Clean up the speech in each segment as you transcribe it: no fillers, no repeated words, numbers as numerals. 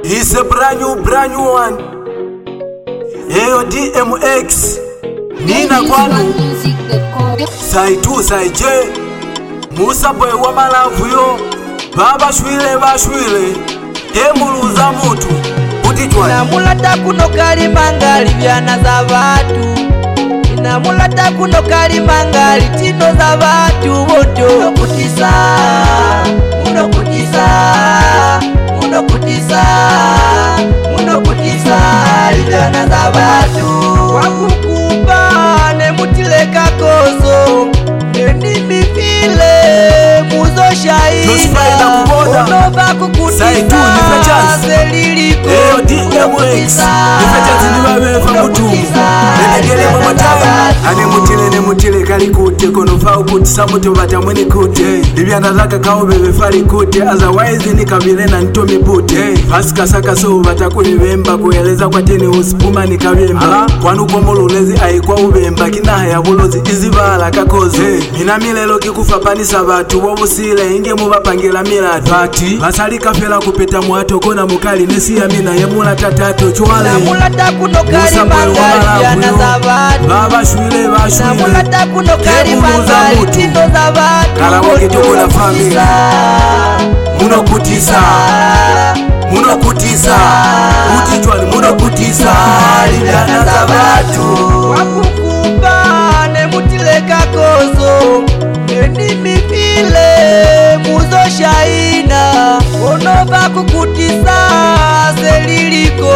It's a brand new one. Eyo DMX Nina kwanu Sai 2 sai J Musa boy wa malavu yo Baba shwile Temuluza mutu Utitwa Namulata kuno kali mangali vyana za watu. Namulata kuno kali mangali tino za watu woto. Muno kutisa vyana za watu. Wakukupa ne mutileka kozo Neni mifile muzo shaina Onova kukutisa Seliliko Eyo DMX Nifechazi niwawefa mutumu Nenegele mamataya Ane mutile kali kute Konofa ukutisa mutu bata mweni kute Libyana zaka kaubebe fali kute Otherwise nikavile na ntomi pute Fasika saka so bata kulibemba Kueleza kwa tini usipuma nikavemba Kwanu kwa mululezi aikwa ubemba Kinaha ya bulozi izibala kakoze Mina milelo kikufa panisa batu Wabusile inge mubapangila milatu Bati basalika fela kupeta muato Kona mukali nesi ya mina yemula tatato chwale Namulata kuno kali mangali vyana za watu. Baba shwile Namulata kuno kali mangali tino za watu. Kalawoke tuko na familia Muno kutisa Utitwani muno kutisa Libyana za watu Wakukupa ne mutileka kozo Neni mifile muzo shaina Onova kukutisa Seliliko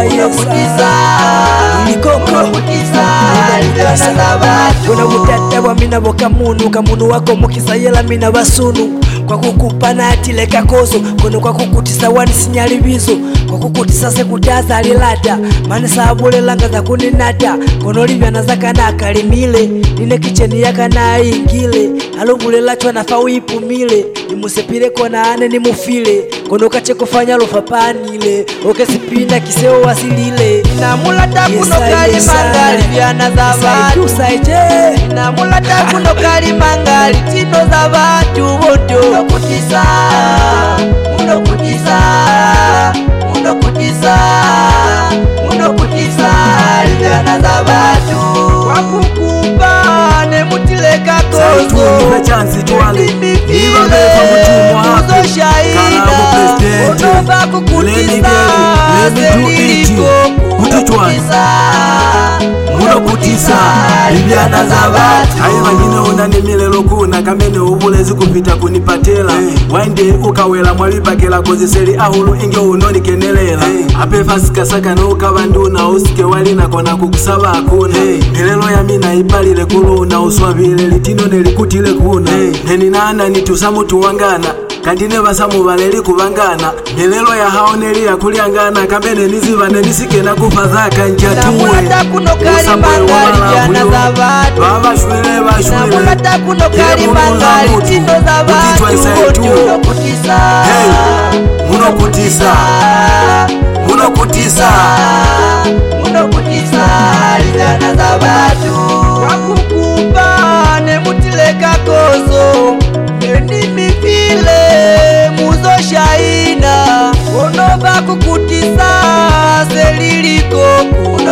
Libyana za watu. Kuna mutata wa mina kamunu wako mukisa yela mina basunu. Kwa kukupa na atileka kozo Kono kwa kukutisa wani sinyali bizo. Kwa kukutisa sekutaza alilata Mane saabule langa za kuninata. Kono libyana za kana kalimile Nine kicheni ya kana ingile Alubule lachwa na fawi ipumile Nimusepire kona ane ni mufile. Kono kache kufanya lofa panile Oke sipina kiseo wasilile. Namulata kuno kali mangali vyana za watu. Namulata kuno kali mangali tino za watu woto. Muno kutisa vyana za watu. Wakukupa ne mutileka kozo Nifechansi chwale Nimifile muzo shaina Onova kukutisa Seliliko Muno kutisa Libyana za watu Aiva njine unani milelo kuna Kamene ubulezi kupita kunipatela Wande ukawela mwalipakela Koziseli ahulu inge unoni kenelela Ape fasika saka no ukavanduna Usike walina kona kukusaba akuna Milelo ya mina ipalile kuluna Uswabile litino nelikutile kuna Neni nana nitusamu tuwangana Kandine basamu baleli kubangana Milelo ya haoneli ya kuliangana Kambene nizivane nisike na kufa zaka njatuwe Namulata kuno kali mangali vyana za watu. Baba shwile Namulata kuno kali mangali tino za watu woto. Muno kutisa Vyana za watu. Wakukupa ne mutileka kozo Neni mifile muzo shaina Onova kukutisa Seliliko Muno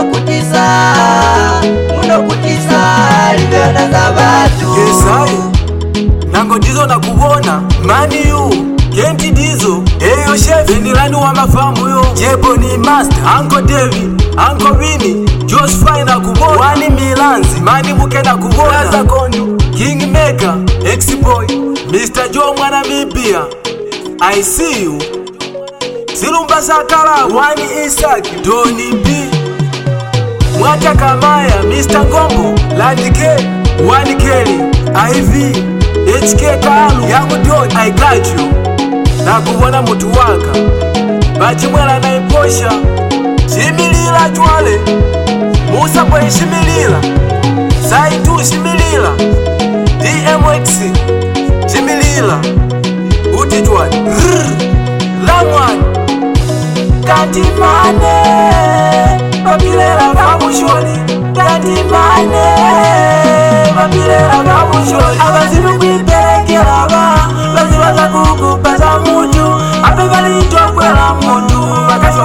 kutisa Vyana za watu. Yesai Nango dizo na kubona Mani yu Kenti dizo Eyo chef Nilani wa mafamu yo Jebo ni master Uncle David Uncle Winnie Josephine na kubona Wani Milanzi Mani muke na kubona Raza Kondo King Maker X-Boy Mr. Joe mwana mibia I see you Silumba Sakala Wani Isaki Doni B Mwata Kamaya Mr. Ngombo Landi K Wani Kelly IV HK Kalu Yangu Dodi I got you Na kubona mutu waka Bachimwela na iposha Shimilila chwale Musa boy shimilila Sai 2 shimilila DMX shimilila Uti chwale Lamwan Katimane Babilela kabusholi Katimane Babilela kabusholi Abazimu kwipelekela ba Baziwaza kukupaza mutu Ape bali ntwakwela mutu Bakasi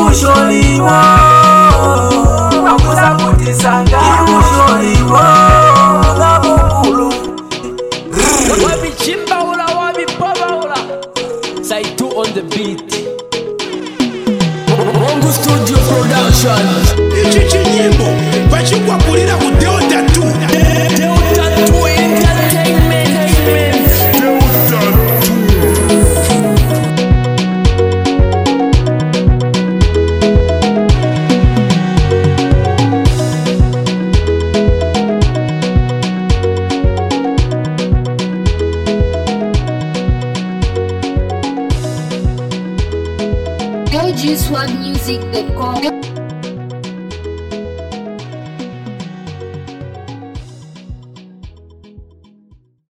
ibusholiwo wakuza kutisanga ibusholiwo ngabukulu wabichimbaula wabipobaula Saitu on the beat Mongo Studio Production ichi chinyimbo vachikwapulira ku Delta 2 Delta 2 Entertainment GoGSwag Music.com